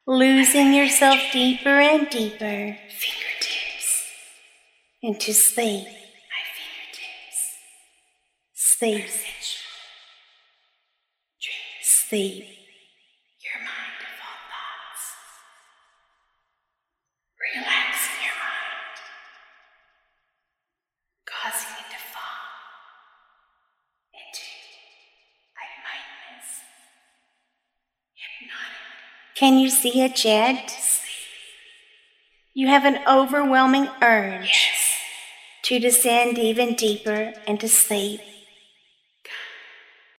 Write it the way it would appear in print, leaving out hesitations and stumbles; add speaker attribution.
Speaker 1: losing yourself deeper and deeper
Speaker 2: fingertips
Speaker 1: into sleep.
Speaker 2: My fingertips
Speaker 1: Sleep,
Speaker 2: are sensual. Dreams
Speaker 1: sleep.
Speaker 2: your mind of all thoughts. Relaxing your mind, causing it to fall into light-mindedness, hypnotic
Speaker 1: Can you see it yet?
Speaker 2: sleep.
Speaker 1: You have an overwhelming urge
Speaker 2: Yes,
Speaker 1: to descend even deeper into sleep.